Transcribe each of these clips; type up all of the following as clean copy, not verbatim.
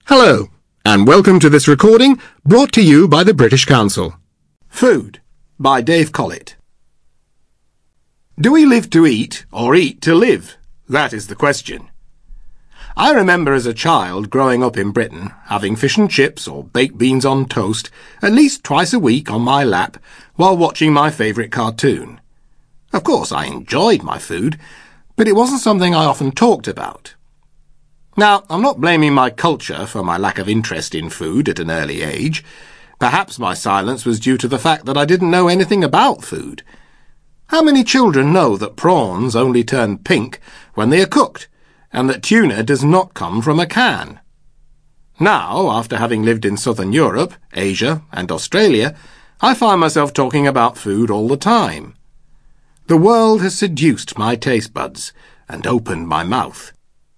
Hello, and welcome to this recording brought to you by the British Council. Food by Dave Collett. Do we live to eat or eat to live? That is the question. I remember as a child growing up in Britain having fish and chips or baked beans on toast at least twice a week on my lap while watching my favourite cartoon. Of course, I enjoyed my food, but it wasn't something I often talked about. Now, I'm not blaming my culture for my lack of interest in food at an early age. Perhaps my silence was due to the fact that I didn't know anything about food. How many children know that prawns only turn pink when they are cooked, and that tuna does not come from a can? Now, after having lived in Southern Europe, Asia, and Australia, I find myself talking about food all the time. The world has seduced my taste buds and opened my mouth.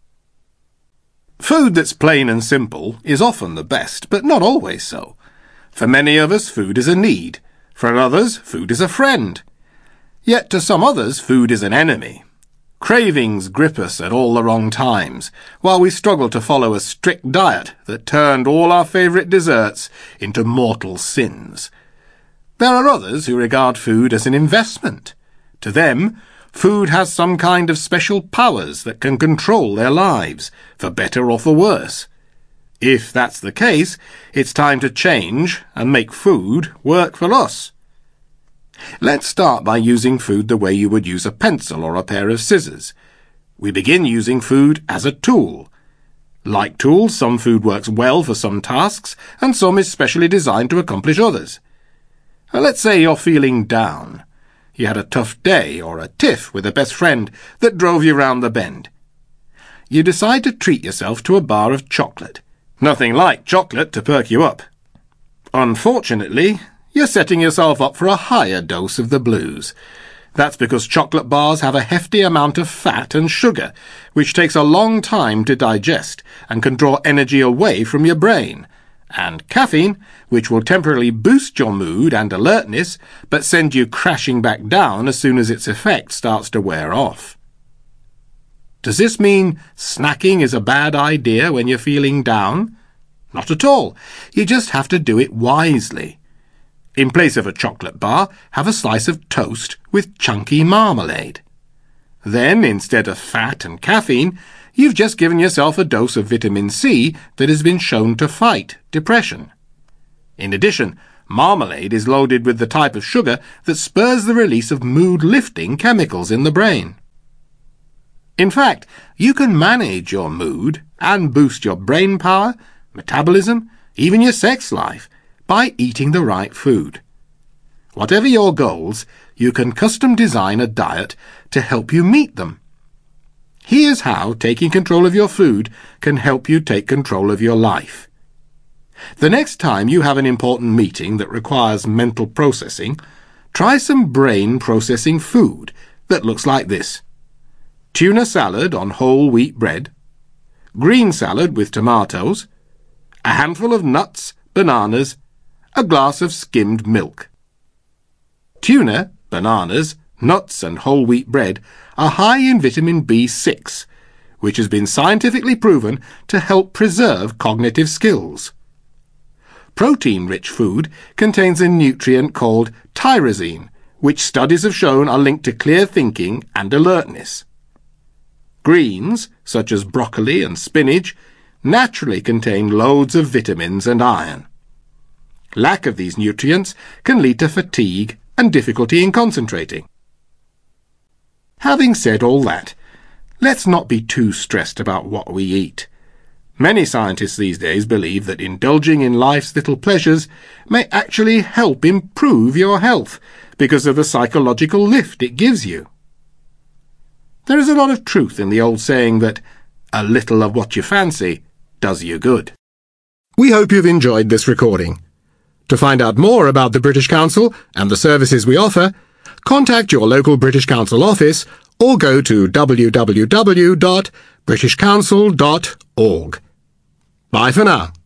Food that's plain and simple is often the best, but not always so. For many of us, food is a need. For others, food is a friend. Yet to some others, food is an enemy. Cravings grip us at all the wrong times, while we struggle to follow a strict diet that turned all our favourite desserts into mortal sins. There are others who regard food as an investment. To them, food has some kind of special powers that can control their lives, for better or for worse. If that's the case, it's time to change and make food work for us. Let's start by using food the way you would use a pencil or a pair of scissors. We begin using food as a tool. Like tools, some food works well for some tasks, and some is specially designed to accomplish others. Let's say you're feeling down. You had a tough day or a tiff with a best friend that drove you round the bend. You decide to treat yourself to a bar of chocolate. Nothing like chocolate to perk you up. Unfortunately, you're setting yourself up for a higher dose of the blues. That's because chocolate bars have a hefty amount of fat and sugar, which takes a long time to digest and can draw energy away from your brain, and caffeine, which will temporarily boost your mood and alertness, but send you crashing back down as soon as its effect starts to wear off. Does this mean snacking is a bad idea when you're feeling down? Not at all. You just have to do it wisely. In place of a chocolate bar, have a slice of toast with chunky marmalade. Then, instead of fat and caffeine, you've just given yourself a dose of vitamin C that has been shown to fight depression. In addition, marmalade is loaded with the type of sugar that spurs the release of mood-lifting chemicals in the brain. In fact, you can manage your mood and boost your brain power, metabolism, even your sex life, by eating the right food. Whatever your goals, you can custom design a diet to help you meet them. Here's how taking control of your food can help you take control of your life. The next time you have an important meeting that requires mental processing, try some brain processing food that looks like this: tuna salad on whole wheat bread, green salad with tomatoes, a handful of nuts, bananas, a glass of skimmed milk. Tuna, bananas, nuts and whole wheat bread are high in vitamin B6, which has been scientifically proven to help preserve cognitive skills. Protein-rich food contains a nutrient called tyrosine, which studies have shown are linked to clear thinking and alertness. Greens, such as broccoli and spinach, naturally contain loads of vitamins and iron. Lack of these nutrients can lead to fatigue and difficulty in concentrating. Having said all that, let's not be too stressed about what we eat. Many scientists these days believe that indulging in life's little pleasures may actually help improve your health because of the psychological lift it gives you. There is a lot of truth in the old saying that a little of what you fancy does you good. We hope you've enjoyed this recording. To find out more about the British Council and the services we offer, contact your local British Council office or go to www.britishcouncil.org. Bye for now.